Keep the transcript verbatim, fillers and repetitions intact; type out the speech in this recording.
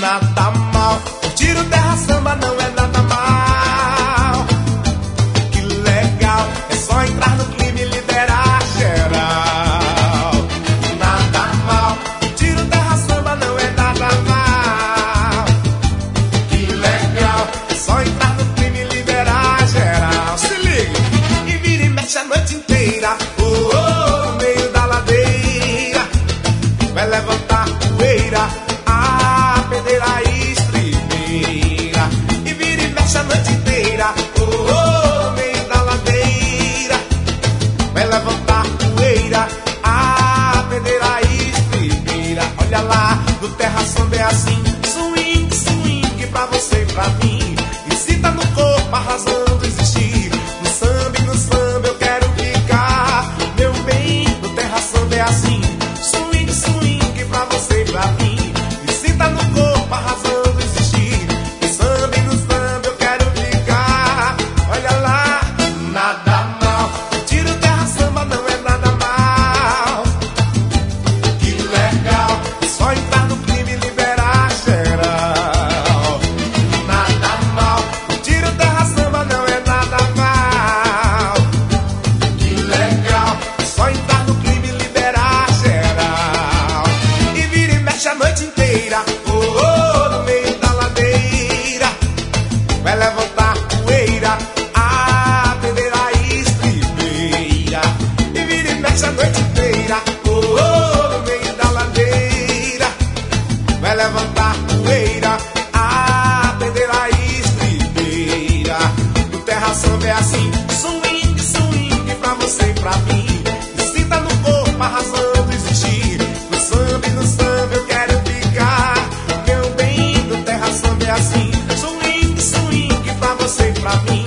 nada mal. Curtir o terra samba não é nada mal. Que legal, é só entrar no clima e liberar geral. Nada mal, curtir o terra samba não é nada mal. Que legal, é só entrar no clima e liberar geral. Se liga, e vira e mexe a noite inteira. Oh, oh, no meio da ladeira, vai levantar poeira, a pedreira estribeira. E vira e mexe a noite inteira. Oh, oh, no meio da ladeira, vai levantar poeira, a pedreira estribeira. Olha lá, no terra samba é assim, swing, swing pra você e pra mim. E se tá no corpo arrasando existir, no samba e no samba eu quero ficar. Meu bem, no terra samba é assim, swing, swing pra você e pra mim. E se tá no corpo arrasando existir, no samba e no samba eu quero ficar. Olha lá, nada mal, curtir o terra samba não é nada mal. Que legal, é só entrar no clima e liberar geral. Nada mal, curtir o terra samba não é nada mal. Que legal, é só entrar no clima e liberar geral. E vira e mexe a noite inteira. Oh, oh, no meio da ladeira, vai levantar poeira, a pedreira estribeira. E vira e mexe a noite inteira. Oh, oh, no meio da ladeira, vai levantar poeira, a pedreira estribeira. No terra samba é assim, swing, swing pra você e pra mim. E se tá no corpo arrasando existir, no samba e no samba eu quero ficar. Meu bem, no terra samba é assim, swing, swing pra você e pra mim.